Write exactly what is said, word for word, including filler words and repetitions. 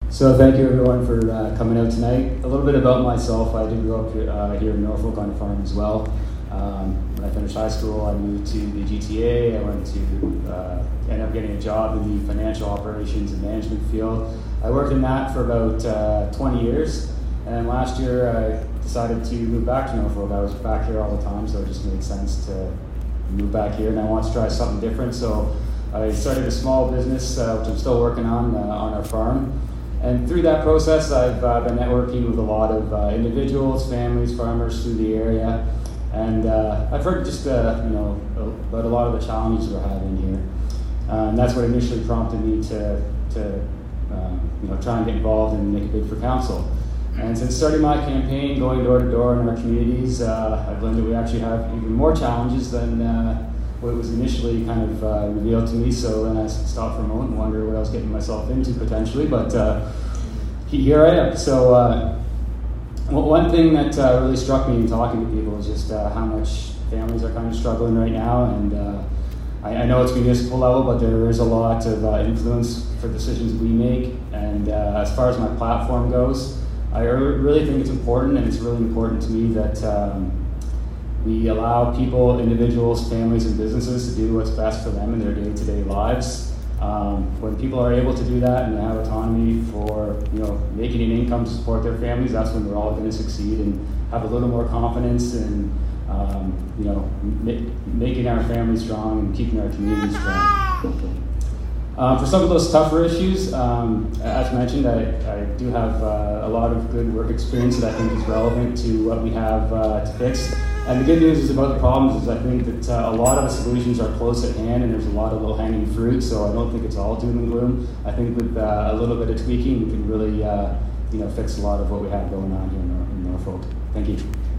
So thank you everyone for uh, coming out tonight. A little bit about myself. I did grow up here, uh, here in Norfolk on a farm as well. Um, when I finished high school, I moved to the G T A. I went to uh, end up getting a job in the financial operations and management field. I worked in that for about uh, twenty years, and then last year I decided to move back to Norfolk. I was back here all the time, so it just made sense to move back here, and I wanted to try something different. So I started a small business, uh, which I'm still working on, uh, on our farm. And through that process, I've uh, been networking with a lot of uh, individuals, families, farmers through the area. And uh, I've heard just uh, you know about a lot of the challenges we're having here. Uh, and that's what initially prompted me to, to um, you know, try and get involved and make a bid for council. And since starting my campaign, going door to door in our communities, uh, I've learned that we actually have even more challenges than uh, what was initially kind of uh, revealed to me. So then I stopped for a moment and wondered what I was getting myself into potentially, but uh, here I am. So uh, one thing that uh, really struck me in talking to people is just uh, how much families are kind of struggling right now. And uh, I, I know it's municipal level, but there is a lot of uh, influence for decisions we make. And uh, as far as my platform goes, I really think it's important, and it's really important to me that um, we allow people, individuals, families, and businesses to do what's best for them in their day-to-day lives. Um, when people are able to do that and they have autonomy for, you know, making an income to support their families, that's when we're all going to succeed and have a little more confidence in, um, you know, ma- making our families strong and keeping our communities strong. Um, for some of those tougher issues, um, as mentioned, I, I do have uh, a lot of good work experience that I think is relevant to what we have uh, to fix. And the good news is about the problems is I think that uh, a lot of the solutions are close at hand, and there's a lot of low-hanging fruit, so I don't think it's all doom and gloom. I think with uh, a little bit of tweaking, we can really uh, you know, fix a lot of what we have going on here in, Nor- in Norfolk. Thank you.